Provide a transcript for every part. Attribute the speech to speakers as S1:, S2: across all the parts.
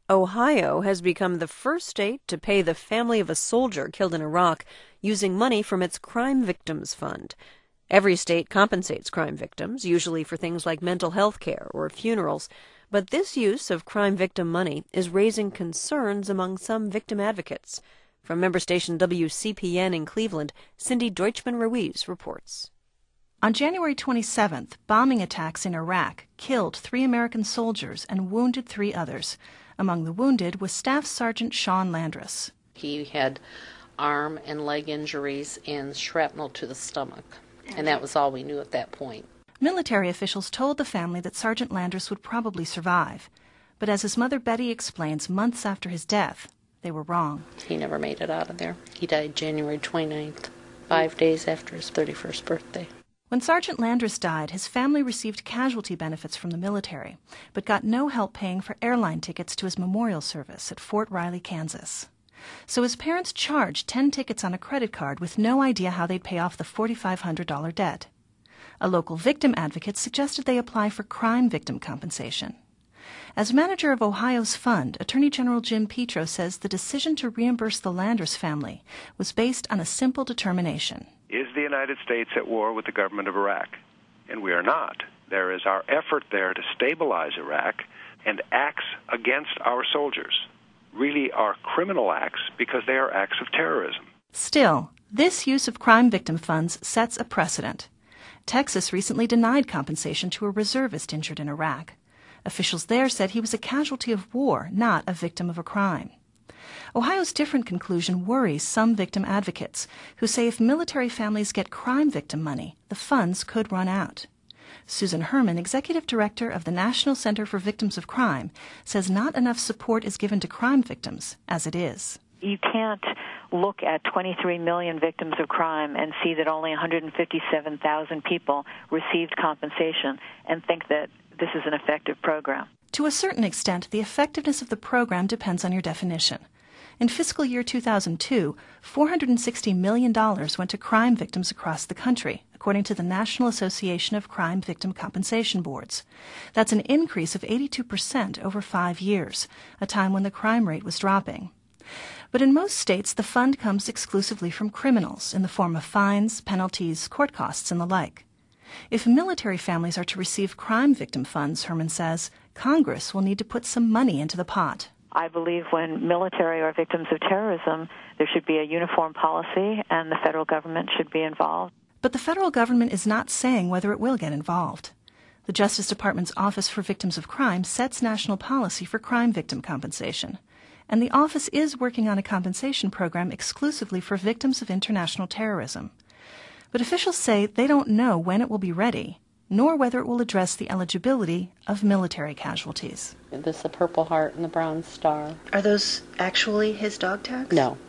S1: Ohio has become the first state to pay the family of a soldier killed in Iraq using money from its Crime Victims Fund. Every state compensates crime victims, usually for things like mental health care or funerals, but this use of crime victim money is raising concerns among some victim advocates. From member station WCPN in Cleveland, Cindy Deutschman-Ruiz reports.
S2: On January 27th, bombing attacks in Iraq killed 3 American soldiers and wounded 3 others. Among the wounded was Staff Sergeant Sean Landris.
S3: He had arm and leg injuries and shrapnel to the stomach, and that was all we knew at that point.
S2: Military officials told the family that Sergeant Landris would probably survive. But as his mother Betty explains months after his death, they were wrong.
S3: He never made it out of there. He died January 29th, 5 days after his 31st birthday.
S2: When Sergeant Landris died, his family received casualty benefits from the military, but got no help paying for airline tickets to his memorial service at Fort Riley, Kansas. So his parents charged 10 tickets on a credit card with no idea how they'd pay off the $4,500 debt. A local victim advocate suggested they apply for crime victim compensation. As manager of Ohio's fund, Attorney General Jim Petro says the decision to reimburse the Landris family was based on a simple determination.
S4: Is the United States at war with the government of Iraq? And we are not. There is our effort there to stabilize Iraq, and acts against our soldiers really are criminal acts because they are acts of terrorism.
S2: Still, this use of crime victim funds sets a precedent. Texas recently denied compensation to a reservist injured in Iraq. Officials there said he was a casualty of war, not a victim of a crime. Ohio's different conclusion worries some victim advocates, who say if military families get crime victim money, the funds could run out. Susan Herman, executive director of the National Center for Victims of Crime, says not enough support is given to crime victims as it is.
S5: You can't look at 23 million victims of crime and see that only 157,000 people received compensation and think that this is an effective program.
S2: To a certain extent, the effectiveness of the program depends on your definition. In fiscal year 2002, $460 million went to crime victims across the country, according to the National Association of Crime Victim Compensation Boards. That's an increase of 82% over 5 years, a time when the crime rate was dropping. But in most states, the fund comes exclusively from criminals in the form of fines, penalties, court costs, and the like. If military families are to receive crime victim funds, Herman says, Congress will need to put some money into the pot.
S5: I believe when military are victims of terrorism, there should be a uniform policy and the federal government should be involved.
S2: But the federal government is not saying whether it will get involved. The Justice Department's Office for Victims of Crime sets national policy for crime victim compensation. And the office is working on a compensation program exclusively for victims of international terrorism. But officials say they don't know when it will be ready, nor whether it will address the eligibility of military casualties.
S3: This is the Purple Heart and the Brown Star.
S2: Are those actually his dog tags?
S3: No.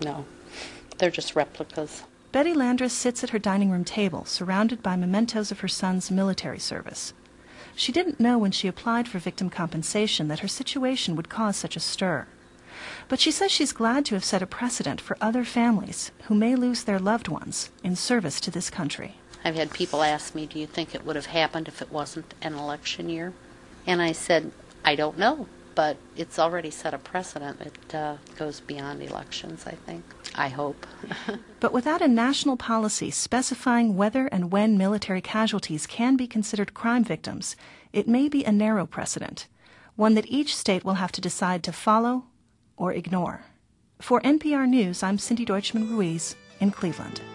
S3: They're just replicas.
S2: Betty Landris sits at her dining room table, surrounded by mementos of her son's military service. She didn't know when she applied for victim compensation that her situation would cause such a stir. But she says she's glad to have set a precedent for other families who may lose their loved ones in service to this country.
S3: I've had people ask me, do you think it would have happened if it wasn't an election year? And I said, I don't know, but it's already set a precedent. It goes beyond elections, I think. I hope.
S2: But without a national policy specifying whether and when military casualties can be considered crime victims, it may be a narrow precedent, one that each state will have to decide to follow or ignore. For NPR News, I'm Cindy Deutschman-Ruiz in Cleveland.